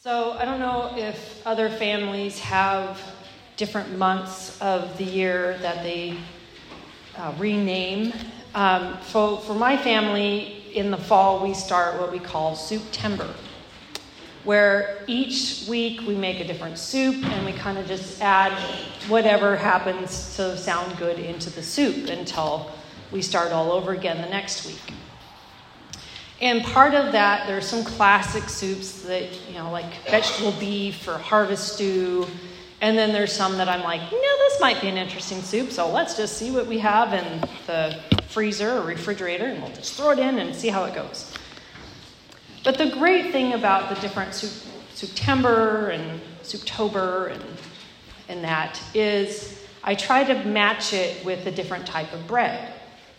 So I don't know if other families have different months of the year that they rename. So for my family, in the fall, we start what we call Souptember, where each week we make a different soup and we kind of just add whatever happens to sound good into the soup until we start all over again the next week. And part of that, there's some classic soups that, like vegetable beef or harvest stew. And then there's some that I'm like, this might be an interesting soup, so let's just see what we have in the freezer or refrigerator, and we'll just throw it in and see how it goes. But the great thing about the different Souptember and Souptober and that is I try to match it with a different type of bread.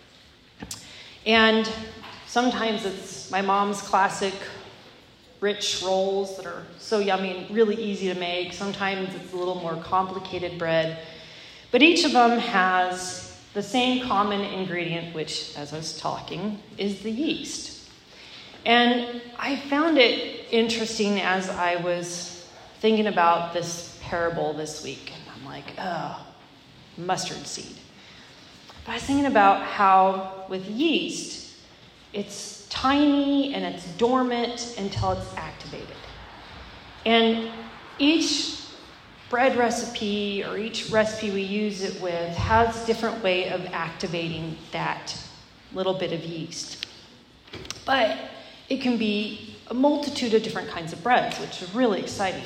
And sometimes it's my mom's classic rich rolls that are so yummy and really easy to make. Sometimes it's a little more complicated bread. But each of them has the same common ingredient, which, as I was talking, is the yeast. And I found it interesting as I was thinking about this parable this week. And I'm like, mustard seed. But I was thinking about how with yeast, it's tiny and it's dormant until it's activated. And each bread recipe or each recipe we use it with has a different way of activating that little bit of yeast. But it can be a multitude of different kinds of breads, which is really exciting.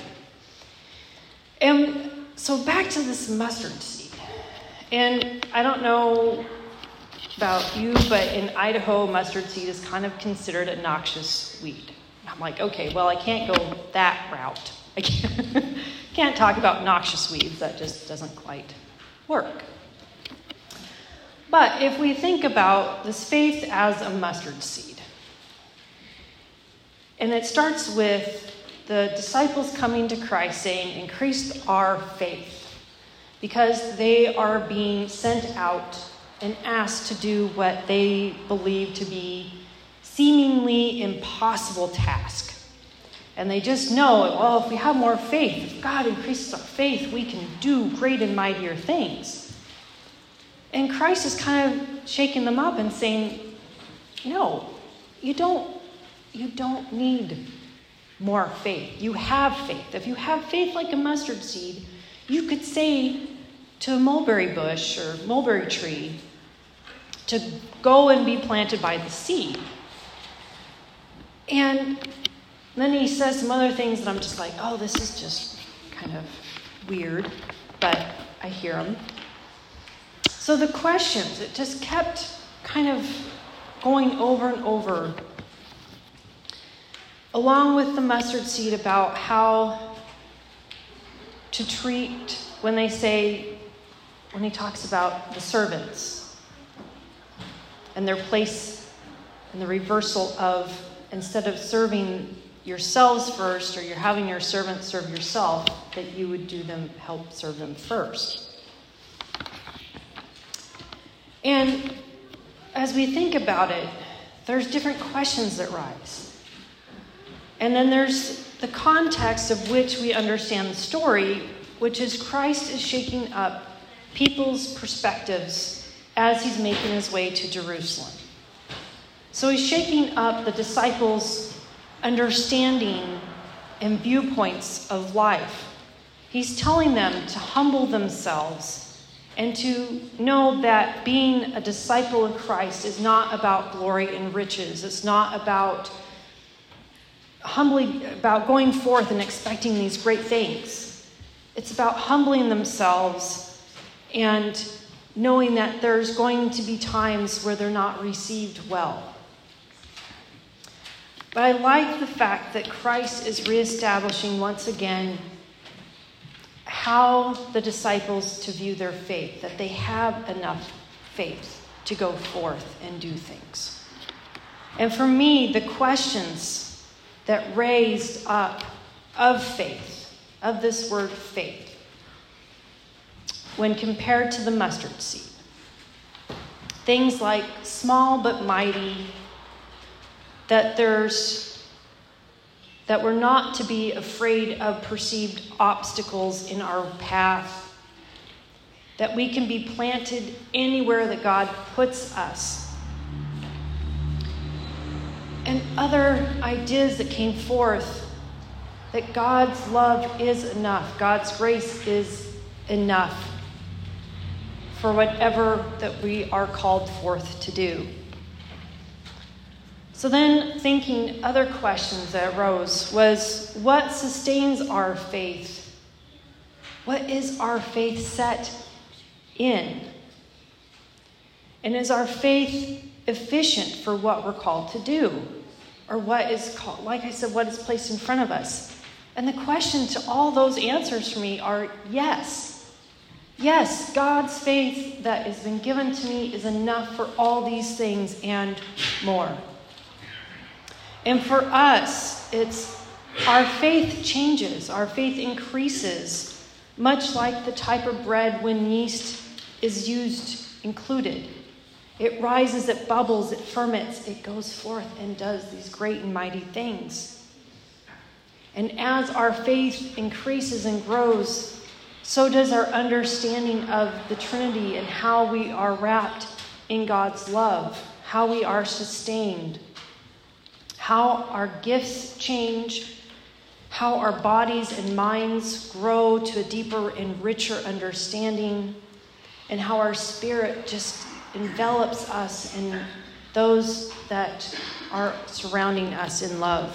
And so back to this mustard seed. And I don't know about you, but in Idaho, mustard seed is kind of considered a noxious weed. I'm like, okay, well, I can't go that route. I can't talk about noxious weeds. That just doesn't quite work. But if we think about this faith as a mustard seed, and it starts with the disciples coming to Christ saying, increase our faith, because they are being sent out and asked to do what they believe to be seemingly impossible task. And they just know, well, if we have more faith, if God increases our faith, we can do great and mightier things. And Christ is kind of shaking them up and saying, no, you don't need more faith. You have faith. If you have faith like a mustard seed, you could say to a mulberry bush or mulberry tree to go and be planted by the sea. And then he says some other things that I'm just like, this is just kind of weird, but I hear him. So the questions, it just kept kind of going over and over, along with the mustard seed, about how to treat when he talks about the servants and their place in the reversal of, instead of serving yourselves first, or you're having your servants serve yourself, that you would help serve them first. And as we think about it, there's different questions that rise. And then there's the context of which we understand the story, which is Christ is shaking up people's perspectives as he's making his way to Jerusalem. So he's shaking up the disciples' understanding and viewpoints of life. He's telling them to humble themselves and to know that being a disciple of Christ is not about glory and riches. It's not about going forth and expecting these great things. It's about humbling themselves and knowing that there's going to be times where they're not received well. But I like the fact that Christ is reestablishing once again how the disciples to view their faith, that they have enough faith to go forth and do things. And for me, the questions that raised up of faith, of this word faith, when compared to the mustard seed, things like small but mighty, that that we're not to be afraid of perceived obstacles in our path, that we can be planted anywhere that God puts us. And other ideas that came forth, that God's love is enough, God's grace is enough for whatever that we are called forth to do. So then thinking other questions that arose was, what sustains our faith? What is our faith set in? And is our faith efficient for what we're called to do? Or what is called, like I said, what is placed in front of us? And the question to all those answers for me are yes. Yes, God's faith that has been given to me is enough for all these things and more. And for us, it's our faith changes, our faith increases, much like the type of bread when yeast is included. It rises, it bubbles, it ferments, it goes forth and does these great and mighty things. And as our faith increases and grows, so does our understanding of the Trinity and how we are wrapped in God's love, how we are sustained, how our gifts change, how our bodies and minds grow to a deeper and richer understanding, and how our spirit just envelops us and those that are surrounding us in love.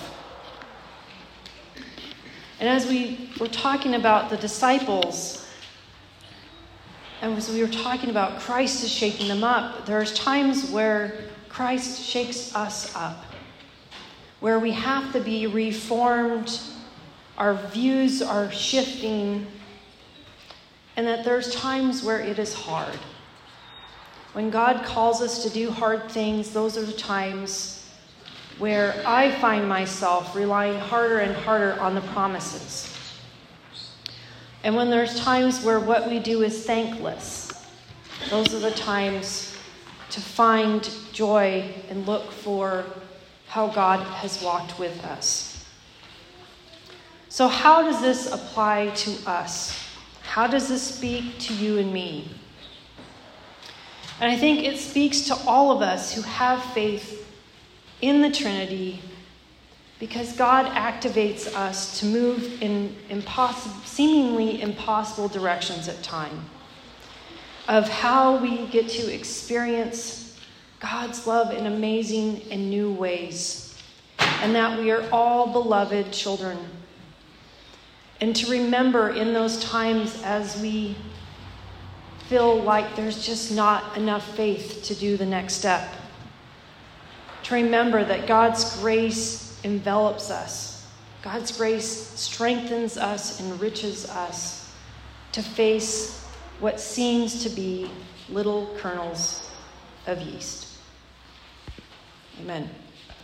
And as we were talking about the disciples, and as we were talking about Christ is shaking them up, there's times where Christ shakes us up, where we have to be reformed, our views are shifting, and that there's times where it is hard. When God calls us to do hard things, those are the times where I find myself relying harder and harder on the promises. And when there's times where what we do is thankless, those are the times to find joy and look for how God has walked with us. So how does this apply to us? How does this speak to you and me? And I think it speaks to all of us who have faith in the Trinity, because God activates us to move in seemingly impossible directions at times, of how we get to experience God's love in amazing and new ways, and that we are all beloved children. And to remember in those times as we feel like there's just not enough faith to do the next step, to remember that God's grace envelops us. God's grace strengthens us, enriches us to face what seems to be little kernels of yeast. Amen.